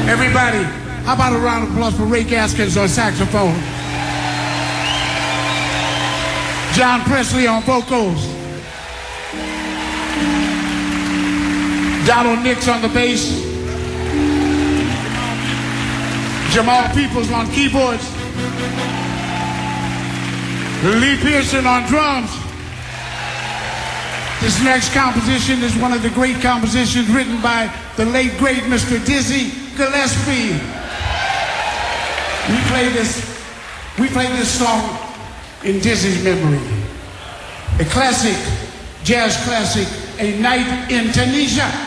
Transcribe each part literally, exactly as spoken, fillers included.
Everybody, how about a round of applause for Ray Gaskins on saxophone? John Presley on vocals. Donald Nix on the bass. Jamal Peoples on keyboards. Lee Pearson on drums. This next composition is one of the great compositions written by the late great Mister Dizzy Gillespie. We play this, we play this song in Dizzy's memory. A classic, jazz classic, A Night in Tunisia.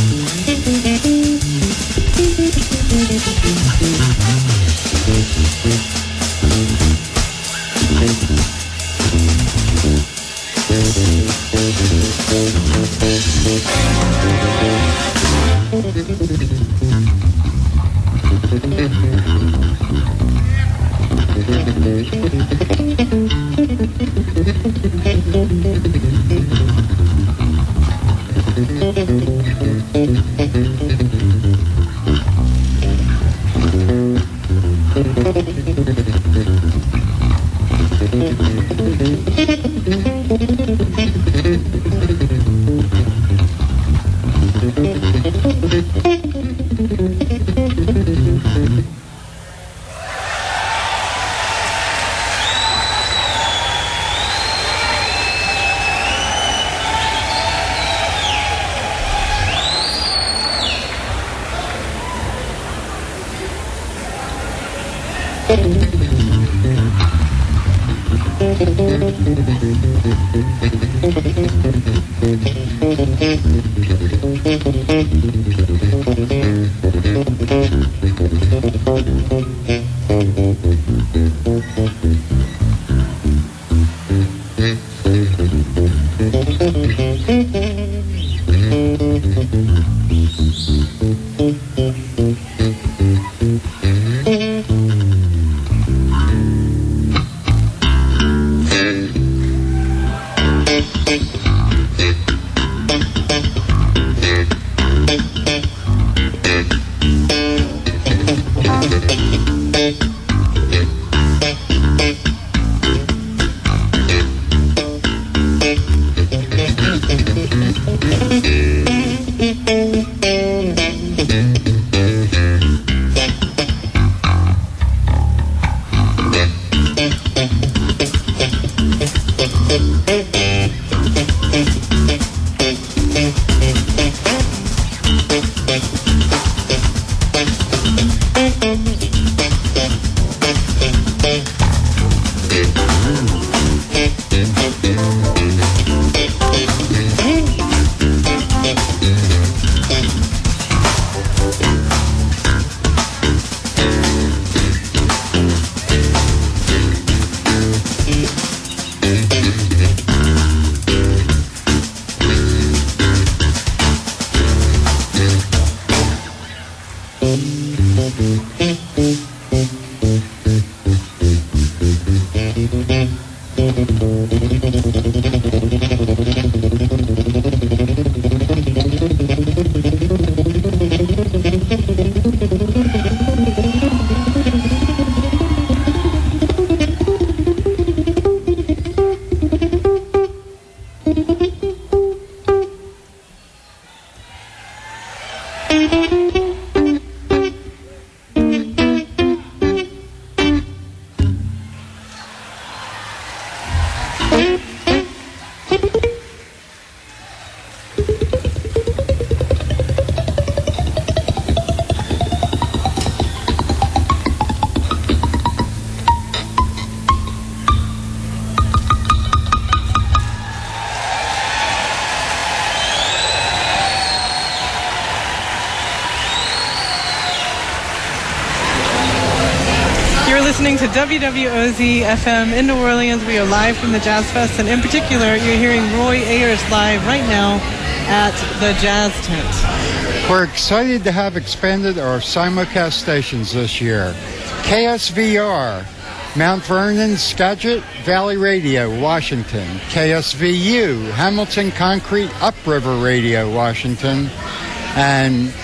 Listening to W W O Z F M in New Orleans. We are live from the Jazz Fest, and in particular, you're hearing Roy Ayers live right now at the Jazz Tent. We're excited to have expanded our simulcast stations this year. K S V R, Mount Vernon, Skagit Valley Radio, Washington. K S V U, Hamilton Concrete Upriver Radio, Washington. And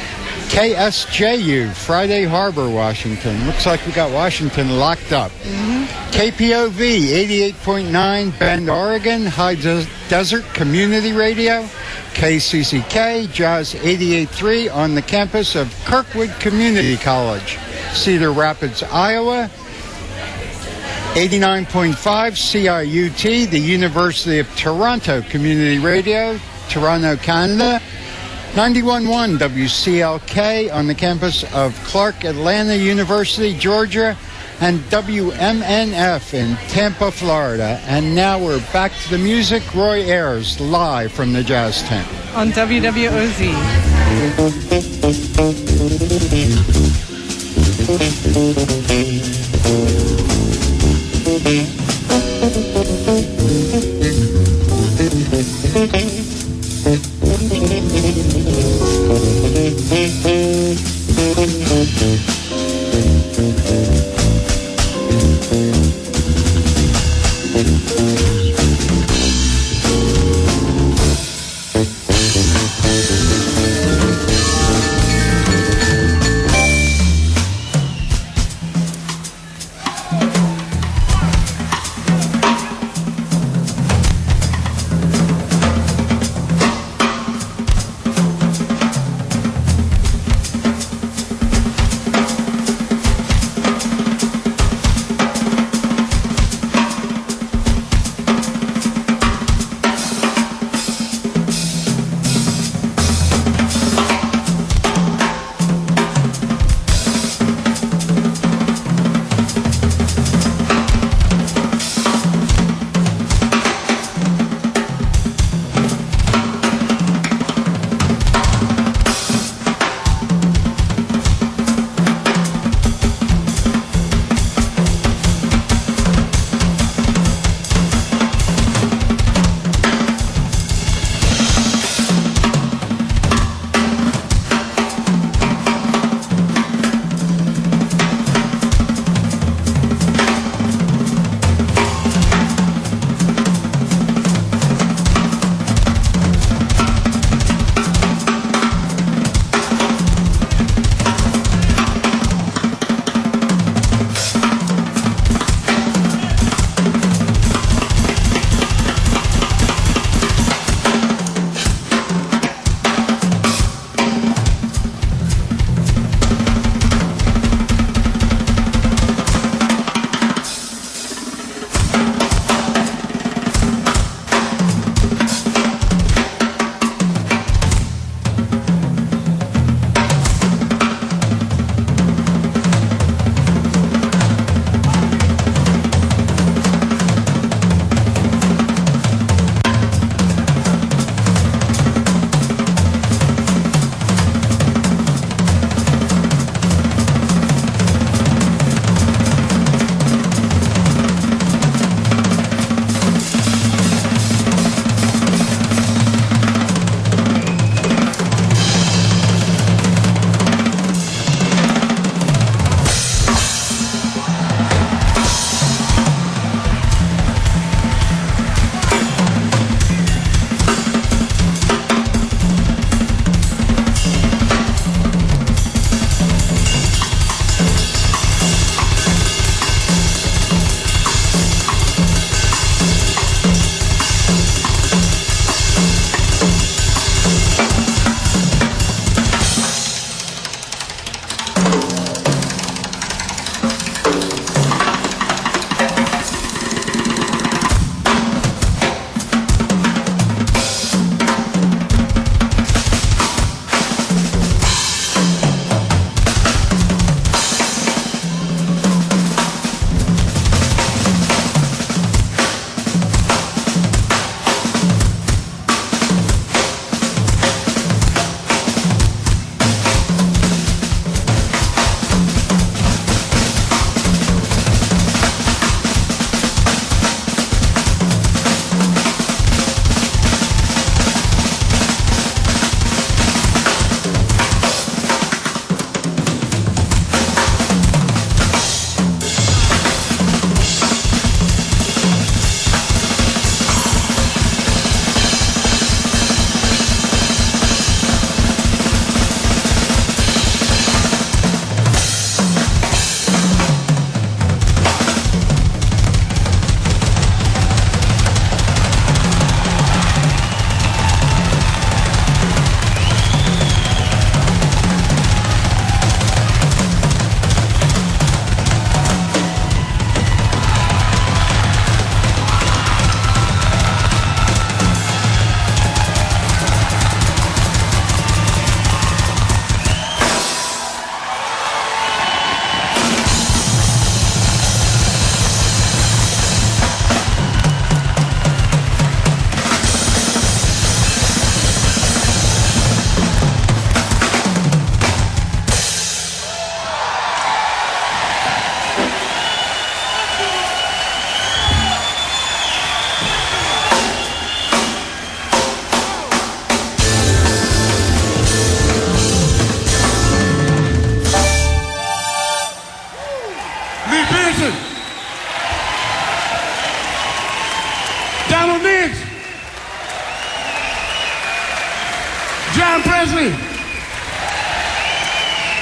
K S J U, Friday Harbor, Washington. Looks like we got Washington locked up. Mm-hmm. K P O V, eighty-eight point nine, Bend, Oregon, High Des- Desert Community Radio. K C C K, Jazz eighty-eight point three on the campus of Kirkwood Community College. Cedar Rapids, Iowa. eighty-nine point five, C I U T, the University of Toronto Community Radio, Toronto, Canada. ninety-one point one W C L K on the campus of Clark Atlanta University, Georgia, and W M N F in Tampa, Florida. And now we're back to the music. Roy Ayers live from the Jazz Tent. On W W O Z.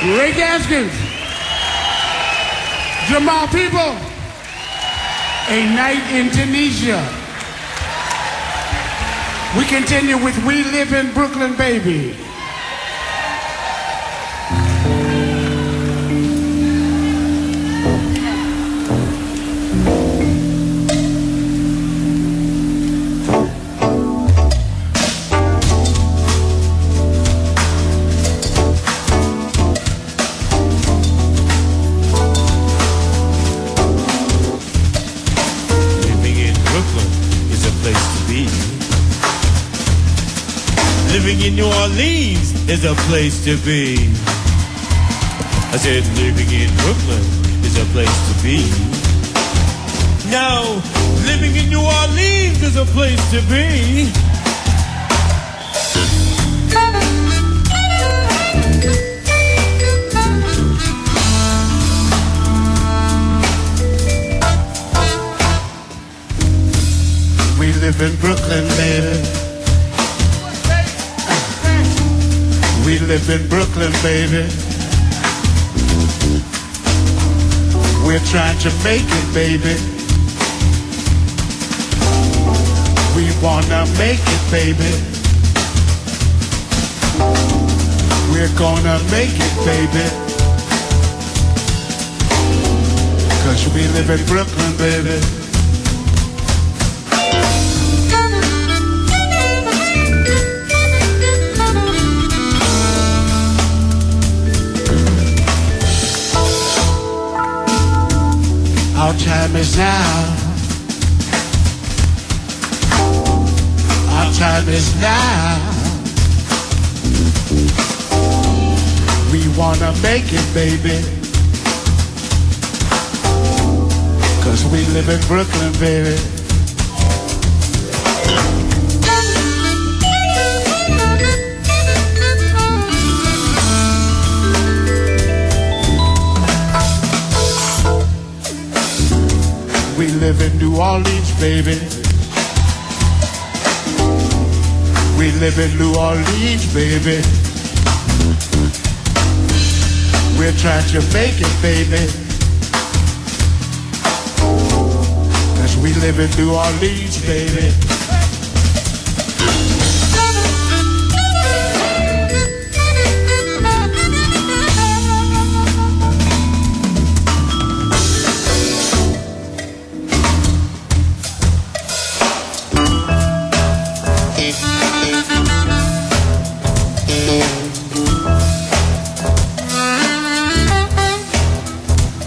Ray Gaskins, Jamal People, A Night in Tunisia. We continue with We Live in Brooklyn, Baby. Living in New Orleans is a place to be. I said living in Brooklyn is a place to be. Now, living in New Orleans is a place to be. We live in Brooklyn, baby. We live in Brooklyn, baby. We're trying to make it, baby. We wanna make it, baby. We're gonna make it, baby. 'Cause we live in Brooklyn, baby. Our time is now. Our time is now. We wanna make it, baby. 'Cause we live in Brooklyn, baby. We live in New Orleans, baby. We live in New Orleans, baby. We're trying to make it, baby. 'Cause we live in New Orleans, baby.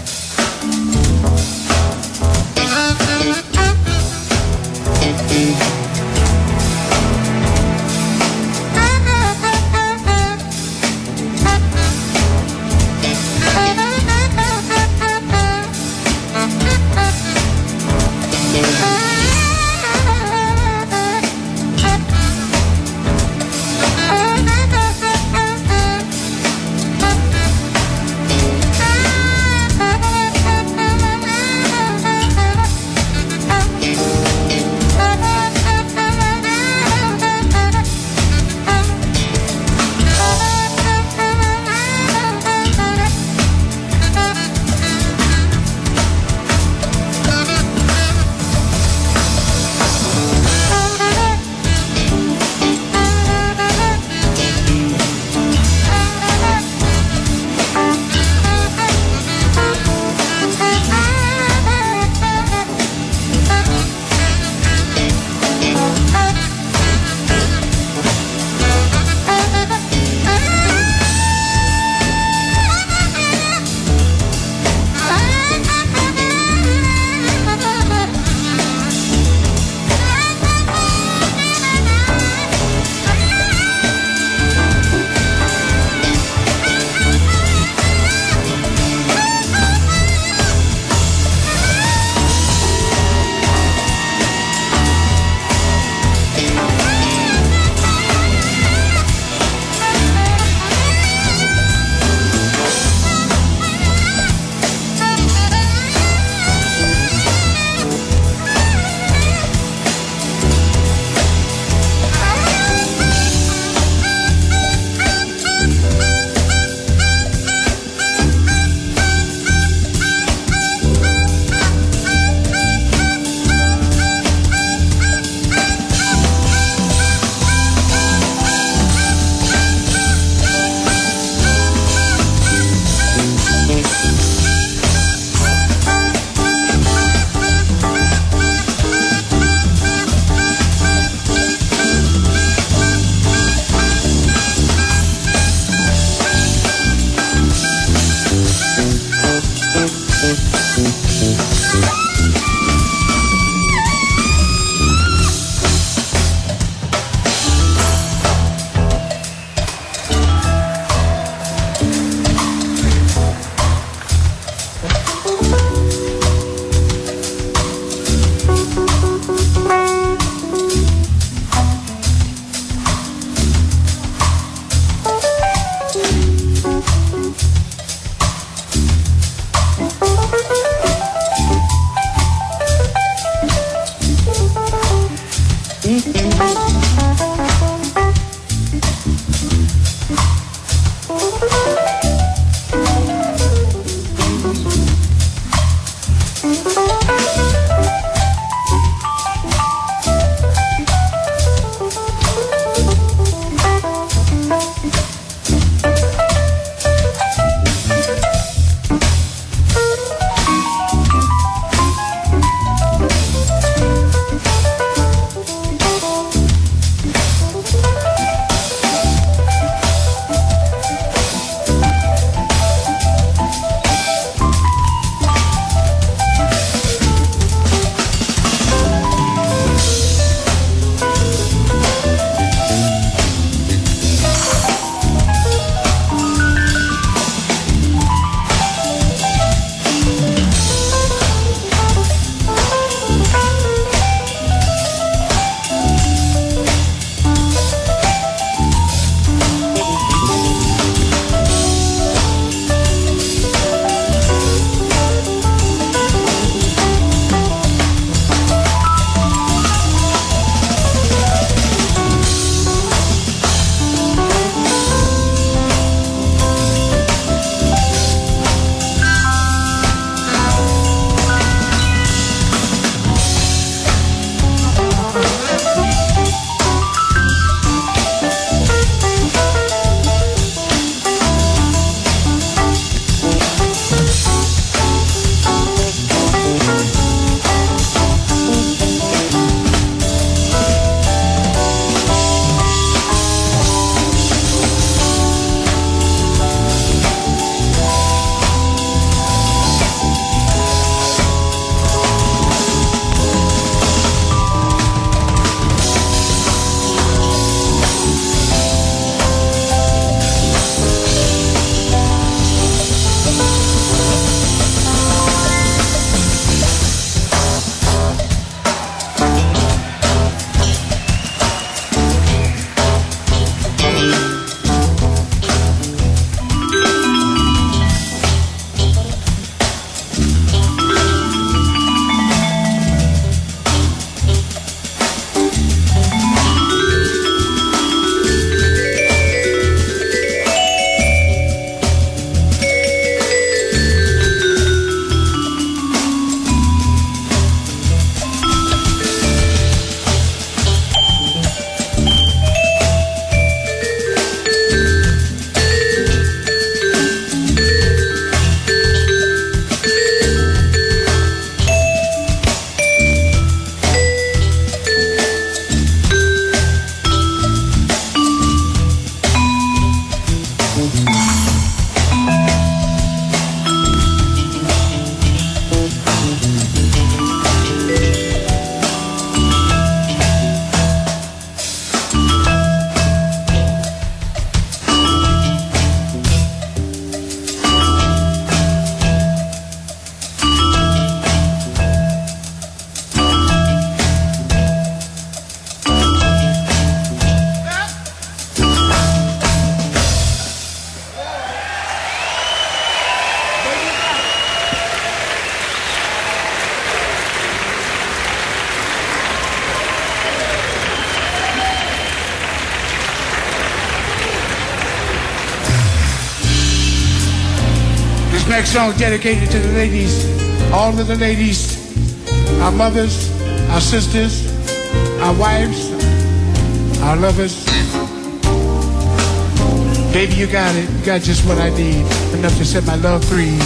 Thank you. This next song is dedicated to the ladies, all of the ladies, our mothers, our sisters, our wives, our lovers. Baby, you got it. You got just what I need. Enough to set my love free.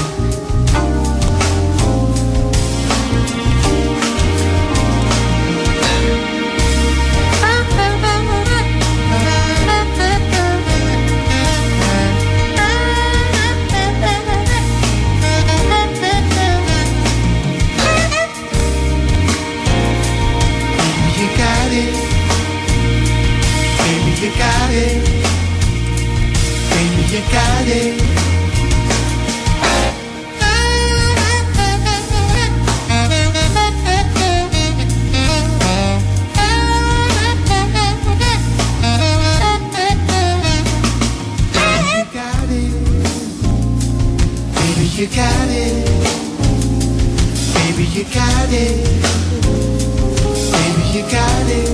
You got it, baby, you got it, baby, you got it.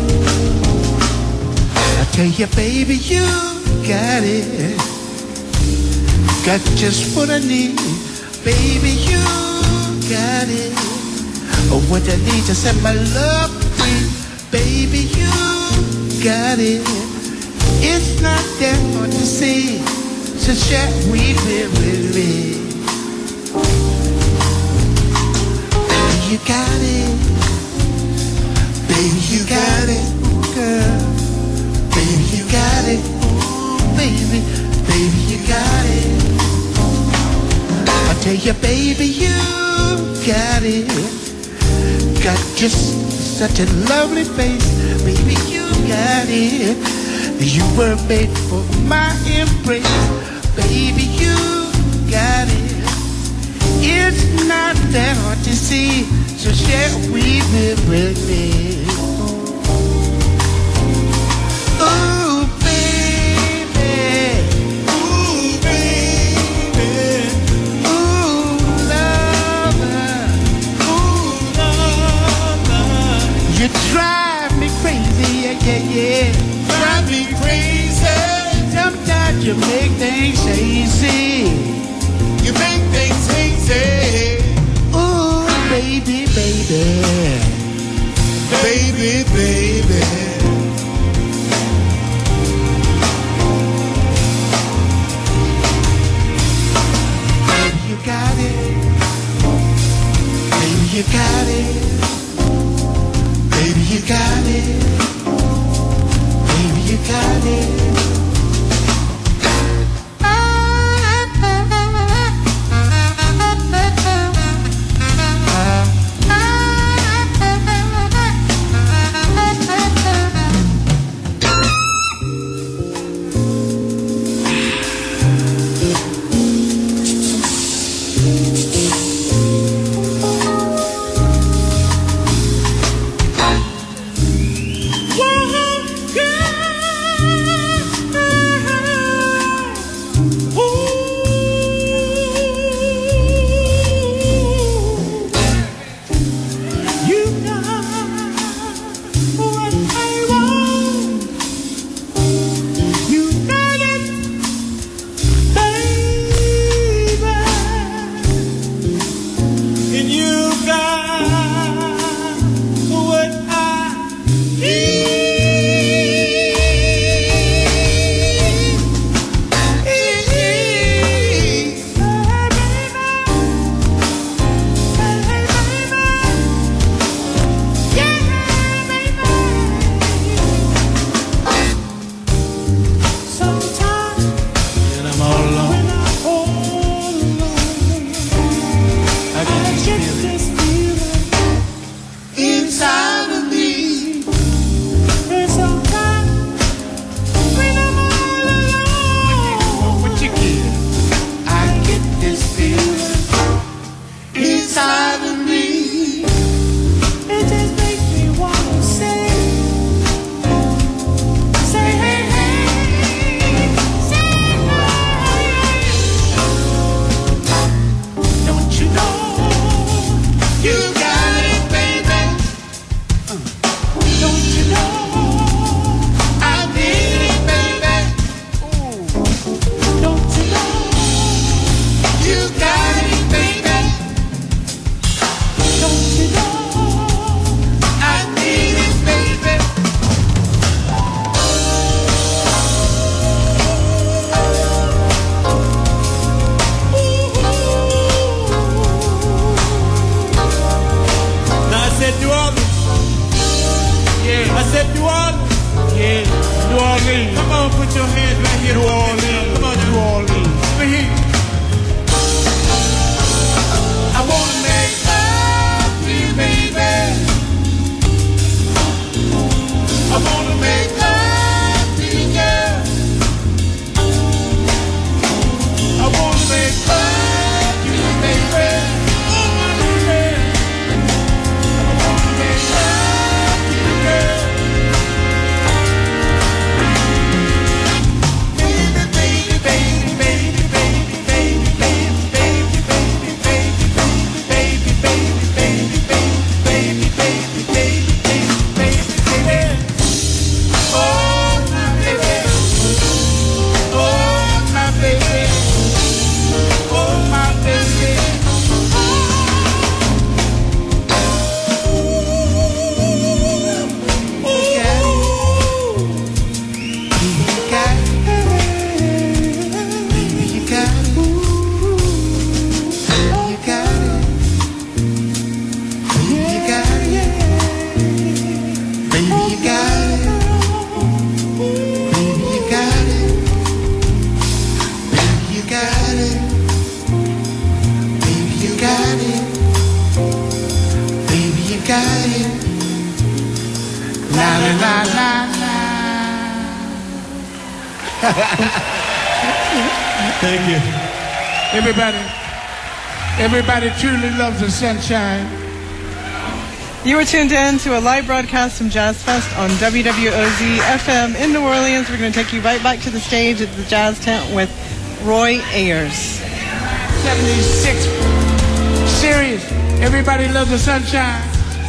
I tell you, baby, you got it. Got just what I need, baby, you got it. Oh, what I need to set my love free, baby, you got it. It's not that hard to see, so shall we be with me? You got it, baby, you got it, ooh, girl, baby, you got it, ooh, baby, baby, you got it. I tell you, baby, you got it. Got just such a lovely face, baby, you got it. You were made for my embrace, baby, you got it. It's not that hard to see, so shall we live with me? Ooh, baby, ooh, baby, ooh, lover, ooh, lover. You drive me crazy, yeah, yeah, yeah. Drive me crazy. Sometimes you make things easy. You make things easy. Ooh, baby, baby. Baby, baby. Baby, you got it. Baby, you got it. Baby, you got it. Baby, you got it. You got it. got it. Baby, you got it. Baby, you got it. La la la la la. Thank you. Everybody, everybody truly loves the sunshine. You were tuned in to a live broadcast from Jazz Fest on W W O Z F M in New Orleans. We're going to take you right back to the stage at the Jazz Tent with Roy Ayers. seventy-six. Serious. Everybody loves the sunshine.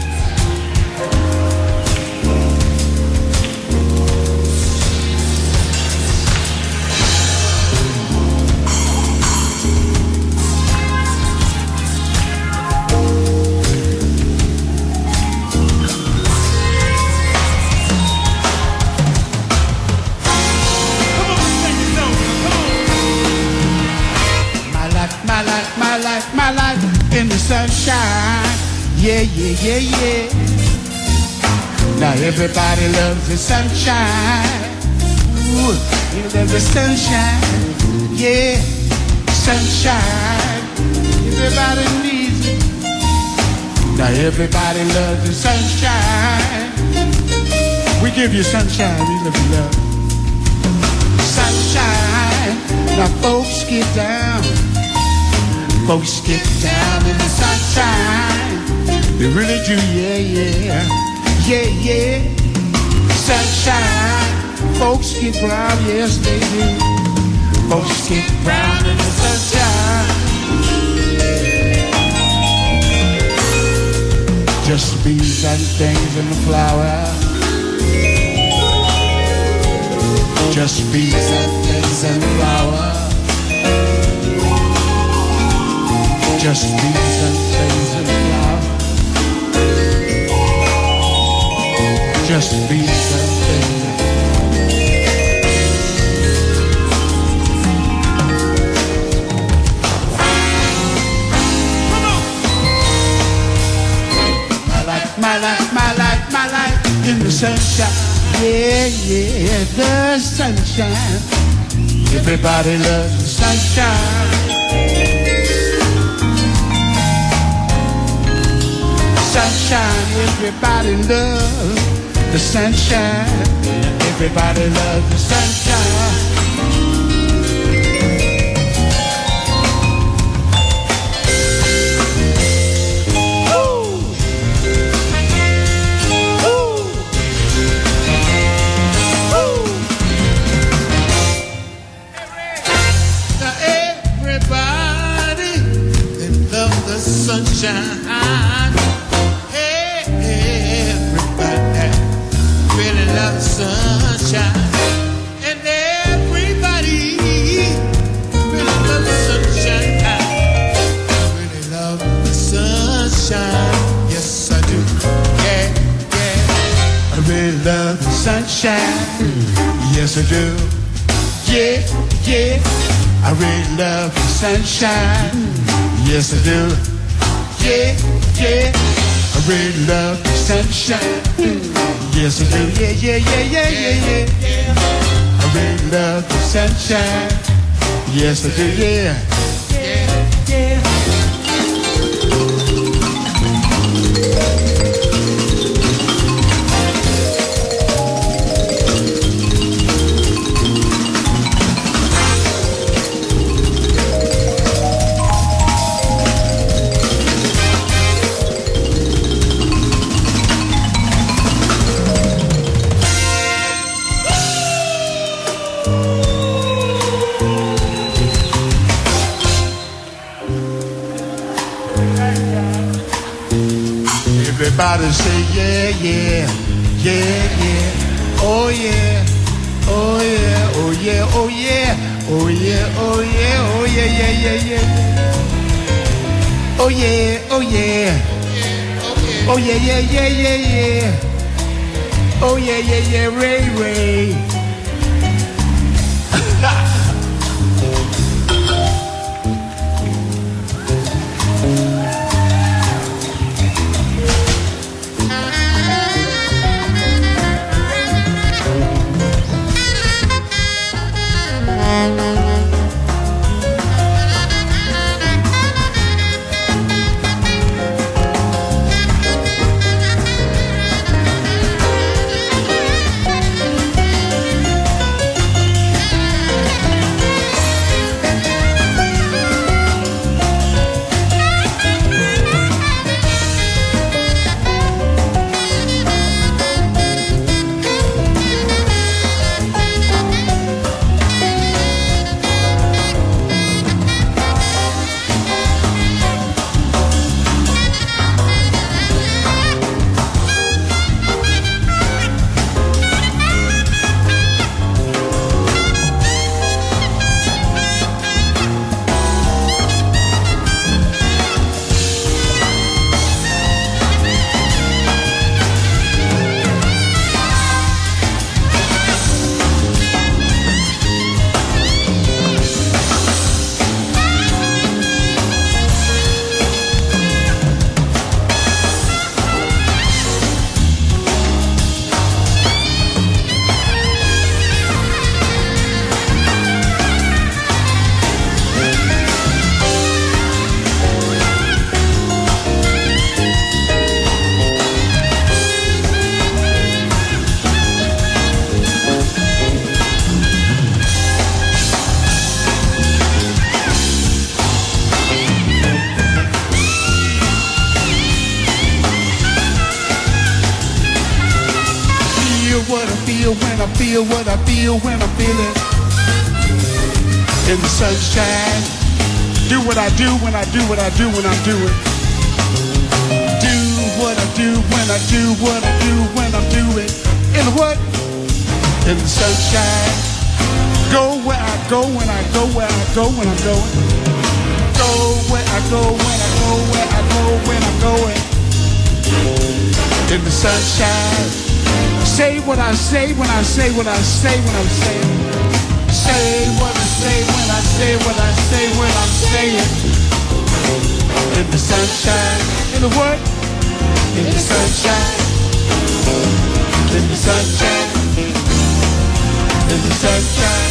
My life, my life, my life in the sunshine. Yeah, yeah, yeah, yeah. Now everybody loves the sunshine. Ooh, you love the sunshine. Yeah, sunshine. Everybody needs it. Now everybody loves the sunshine. We give you sunshine, we love you love. Sunshine. Now folks get down. Folks get down in the sunshine. They really do, yeah, yeah. Yeah, yeah. Sunshine. Folks get brown, yes they do. Folks get brown in the sunshine. Just bees and things in the flower. Just bees and things in the flower. Just bees and things in flower. Just bees and things in My life, my life, my life, my life in the sunshine. Yeah, yeah, the sunshine. Everybody loves the sunshine. Sunshine, everybody loves the sunshine. Everybody loves the sunshine. Ooh. Ooh. Ooh. Now everybody that loves the sunshine. Sunshine, and everybody really loves the sunshine. I really love the sunshine. Yes, I do. Yeah, yeah. I really love the sunshine. Yes, I do. Yeah, yeah. I really love the sunshine. Yes, I do. Yeah, yeah. I really love the sunshine. Yes, I do. Yeah, yeah, yeah, yeah, yeah, yeah. I really love the sunshine. Yes, I do. Yeah. Yeah, yeah. Everybody say yeah, yeah, yeah, yeah. Oh yeah, oh yeah, oh yeah, oh yeah, oh yeah, oh yeah, oh yeah, yeah, yeah, yeah. Oh yeah, oh yeah, oh yeah, yeah, yeah, yeah, yeah. Oh yeah, yeah, yeah, Ray, Ray. I feel what I feel when I'm feeling in the sunshine. Do what I do when I do what I do when I'm doing. Do what I do when I do what I do when I'm doing. In the what? In the sunshine. Go where I go when I go where I go when I'm going. Go where I go when I go where I go when I'm going. In the sunshine. Say what I say when I say what I say when I'm saying. Say what I say when I say what I say when I'm saying. In the sunshine. In the what? In the sunshine. In the sunshine. In the sunshine.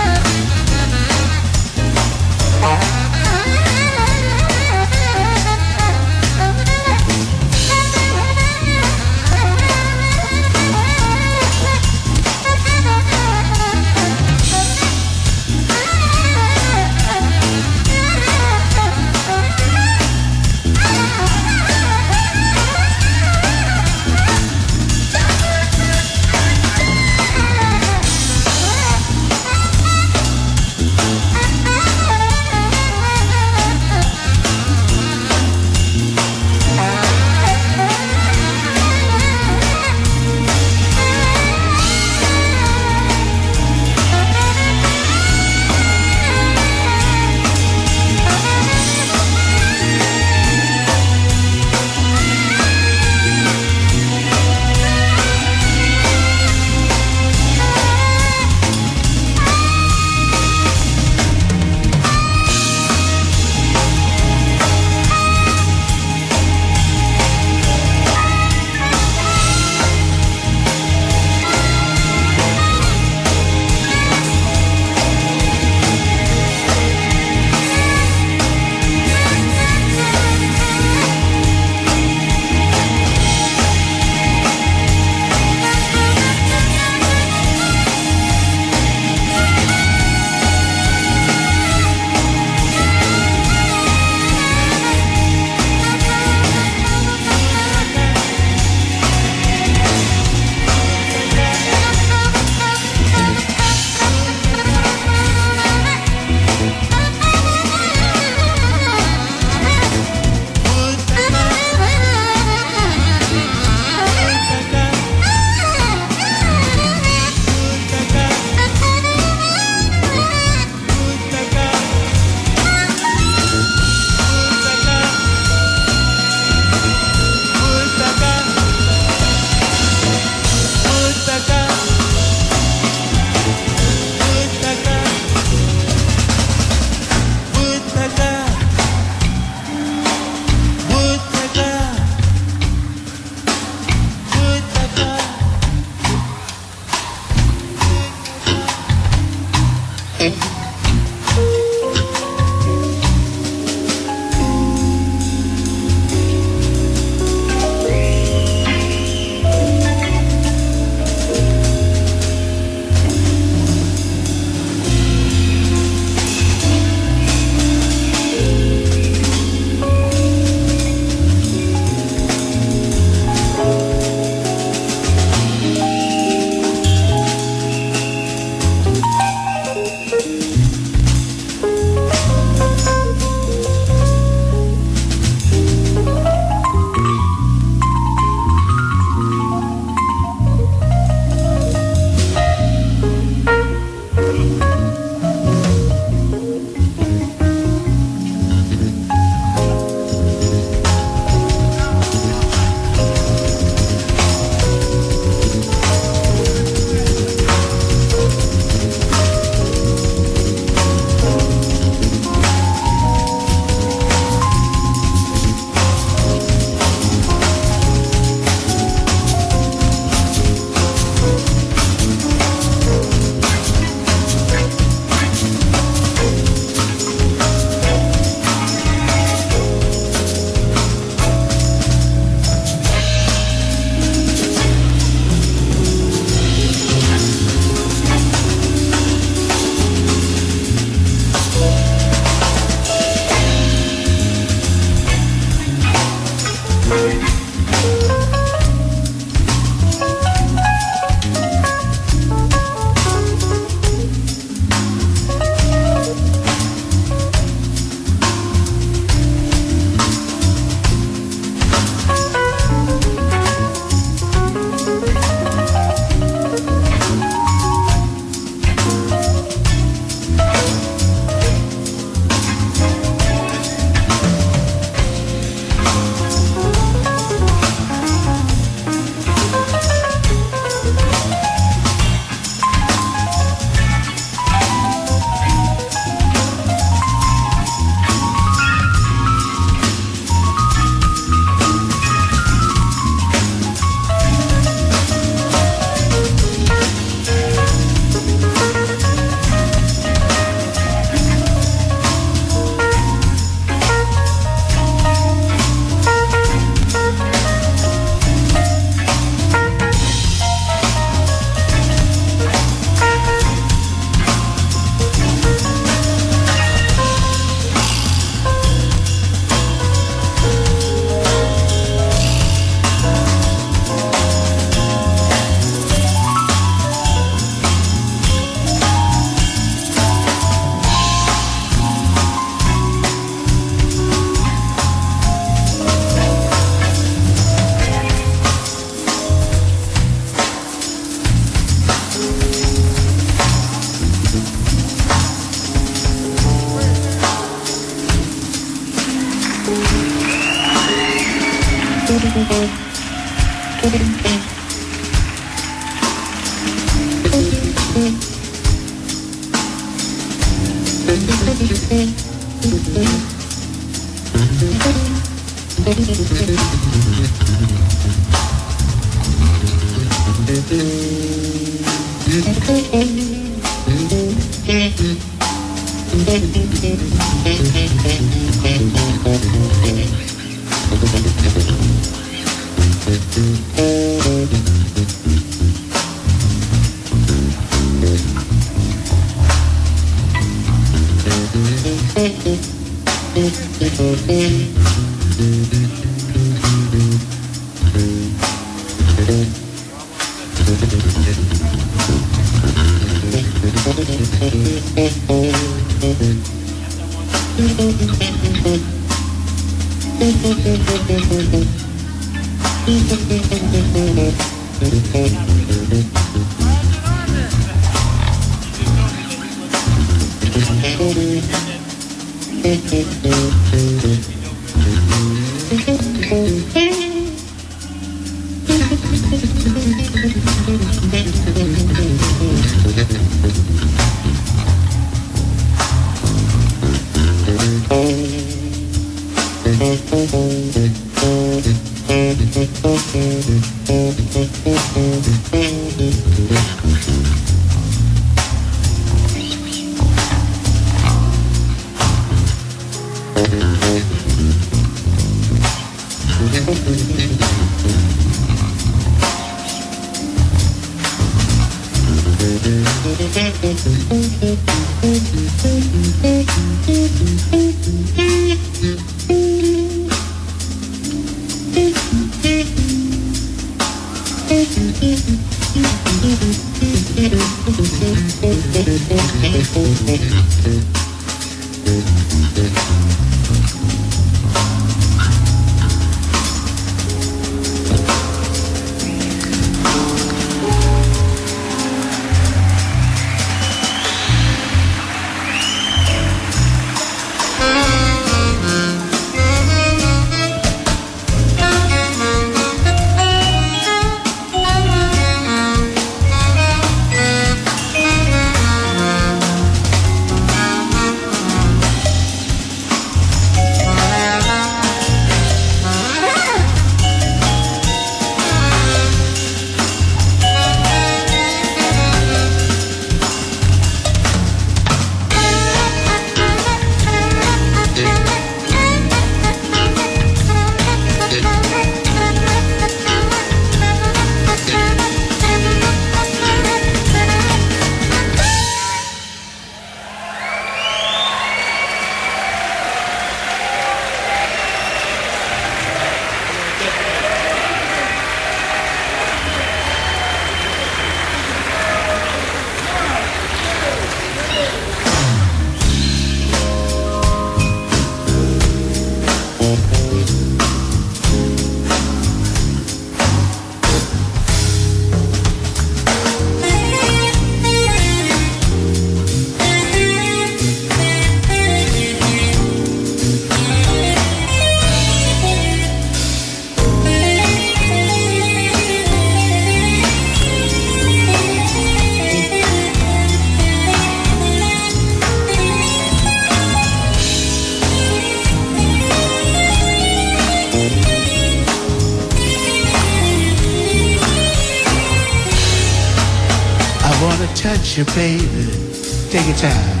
You, baby, take your time.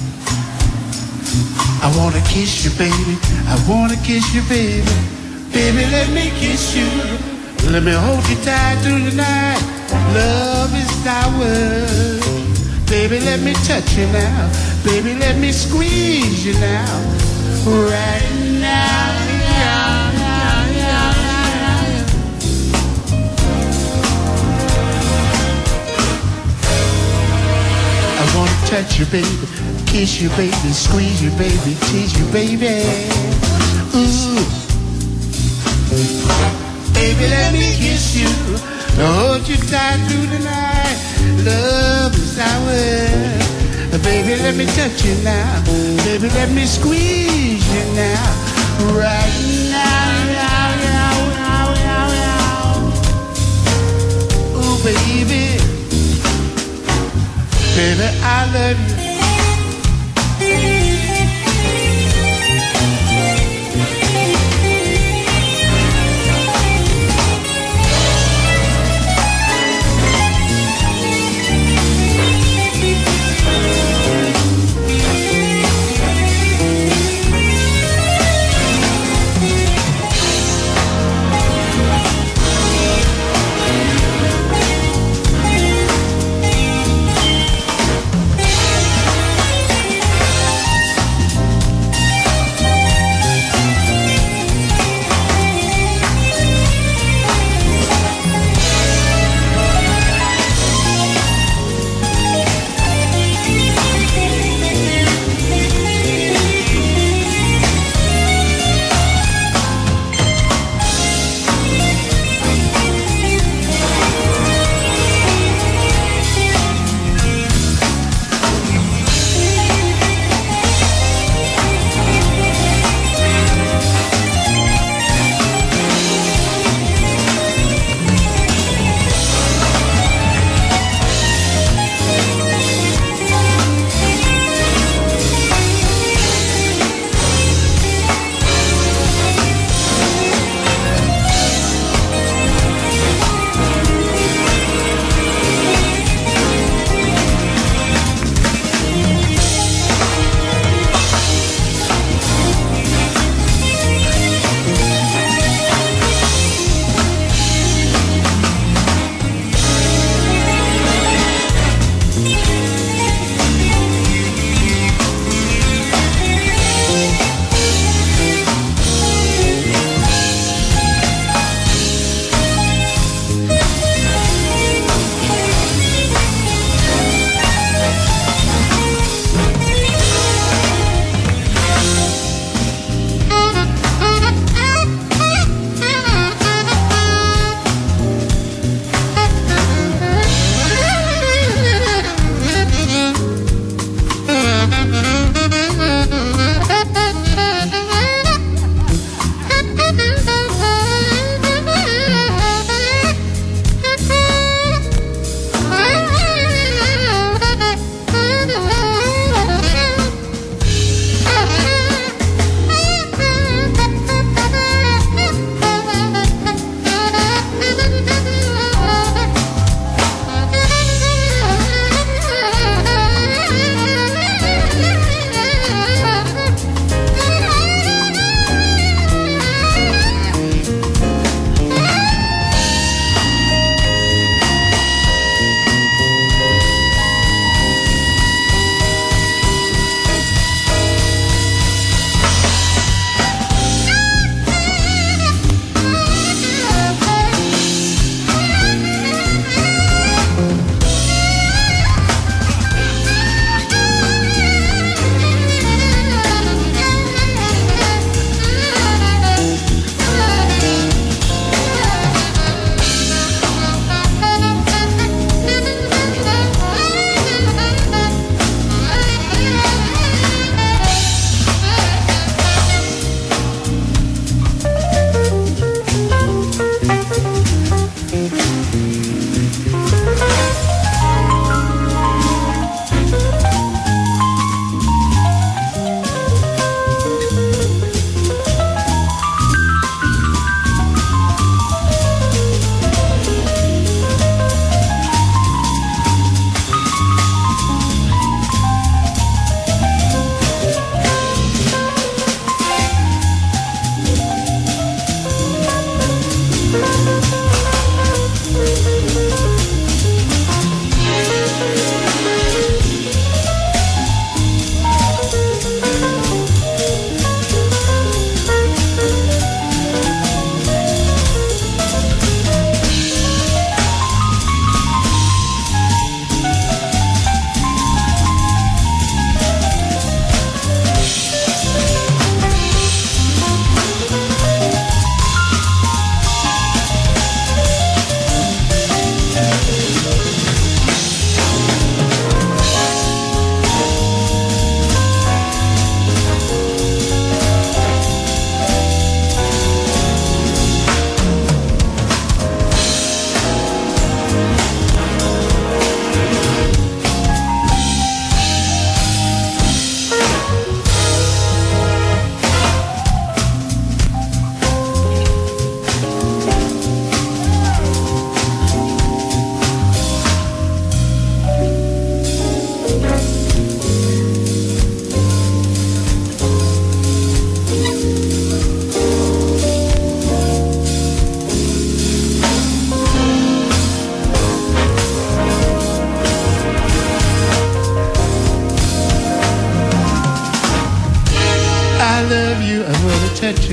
I wanna kiss you, baby. I wanna kiss you, baby. Baby, let me kiss you. Let me hold you tight through the night. Love is ours. Baby, let me touch you now. Baby, let me squeeze you now. Right now. Yeah, yeah, yeah, yeah. I wanna touch you, baby, kiss you, baby, squeeze you, baby, tease you, baby. Ooh. Baby, let me kiss you, hold you tight through the night. Love is ours. Baby, let me touch you now. Baby, let me squeeze you now. Right now, now, now, now. baby. Baby, I love you.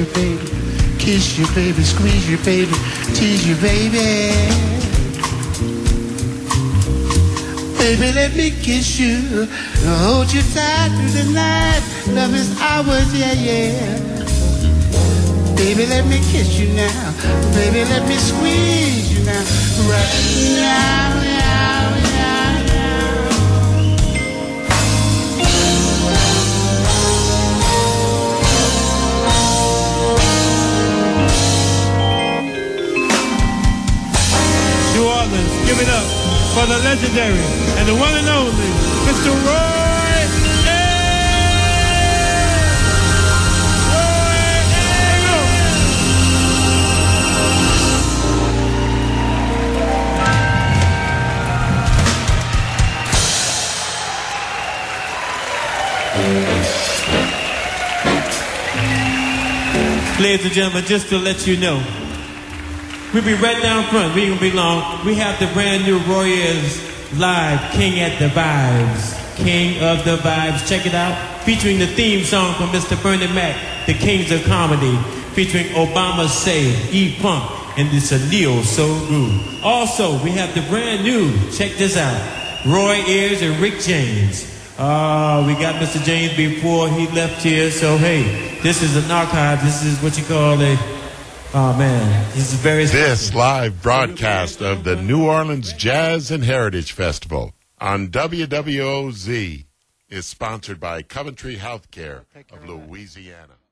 you, baby. Kiss you, baby. Squeeze you, baby. Tease you, baby. Baby, let me kiss you. Hold you tight through the night. Love is ours, yeah, yeah. Baby, let me kiss you now. Baby, let me squeeze you now. Right now, now, now, now. New Orleans, give it up for the legendary and the one and only Mister Roy. Ladies and gentlemen, just to let you know, we'll be right down front. We ain't gonna be long. We have the brand new Roy Ayers live King at the Vibes. King of the Vibes. Check it out. Featuring the theme song from Mister Bernie Mac, The Kings of Comedy. Featuring Obama Say, E-Funk, and this a Neo Soul Groove. Also, we have the brand new, check this out, Roy Ayers and Rick James. Uh, we got Mister James before he left here, so hey, this is an archive. This is what you call a, oh man, this is very special. This live broadcast of the New Orleans Jazz and Heritage Festival on W W O Z is sponsored by Coventry Healthcare of Louisiana.